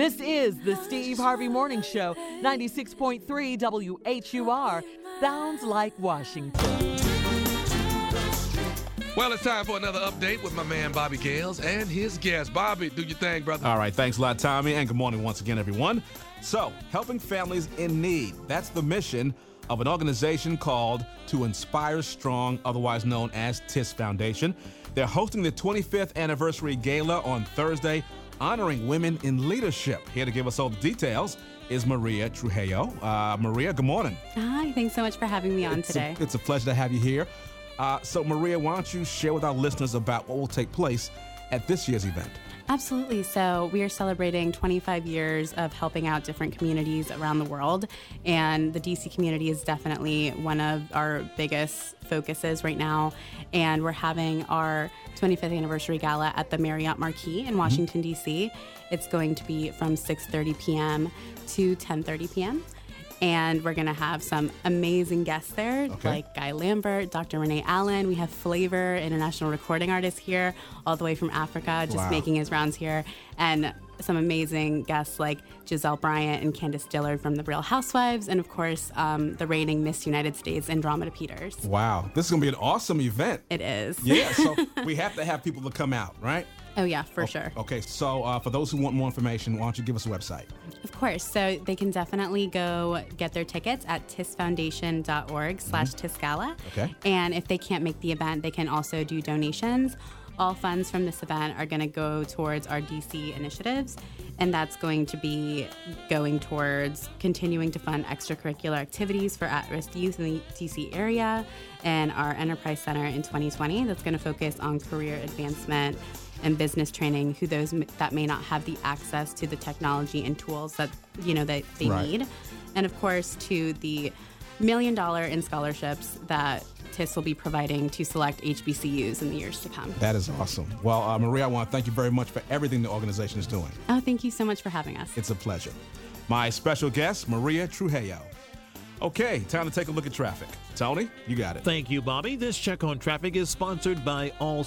This is the Steve Harvey Morning Show, 96.3 WHUR. Sounds like Washington. Well, it's time for another update with my man Bobby Gales and his guest. Bobby, do your thing, brother. All right, thanks a lot, Tommy, and good morning once again, everyone. So, helping families in need. That's the mission of an organization called To Inspire Strong, otherwise known as TIS Foundation. They're hosting the 25th anniversary gala on Thursday, honoring women in leadership. Here to give us all the details is Maria Trujillo. Maria, good morning. Hi, thanks so much for having me on today. It's a pleasure to have you here. So, Maria, why don't you share with our listeners about what will take place at this year's event? Absolutely. So we are celebrating 25 years of helping out different communities around the world. And the DC community is definitely one of our biggest focuses right now. And we're having our 25th anniversary gala at the Marriott Marquis in Washington, D.C. It's going to be from 6:30 p.m. to 10:30 p.m. And we're going to have some amazing guests there, like Guy Lambert, Dr. Renee Allen. We have Flavor, international recording artist here, all the way from Africa, just making his rounds here. And some amazing guests like Giselle Bryant and Candace Dillard from The Real Housewives. And, of course, the reigning Miss United States, Andromeda Peters. Wow. This is going to be an awesome event. It is. Yeah, so we have to have people to come out, right? Oh, yeah, for sure. Okay, so for those who want more information, why don't you give us a website? Of course. So they can definitely go get their tickets at tisfoundation.org/tisgala. Okay. And if they can't make the event, they can also do donations. All funds from this event are going to go towards our DC initiatives, and that's going to be going towards continuing to fund extracurricular activities for at-risk youth in the DC area, and our Enterprise Center in 2020 that's going to focus on career advancement and business training, who those that may not have the access to the technology and tools that that they need, and of course to the $1 million in scholarships that TIS will be providing to select HBCUs in the years to come. That is awesome. Well, Maria, I want to thank you very much for everything the organization is doing. Oh, thank you so much for having us. It's a pleasure. My special guest, Maria Trujillo. Okay, time to take a look at traffic. Tony, you got it. Thank you, Bobby. This check on traffic is sponsored by All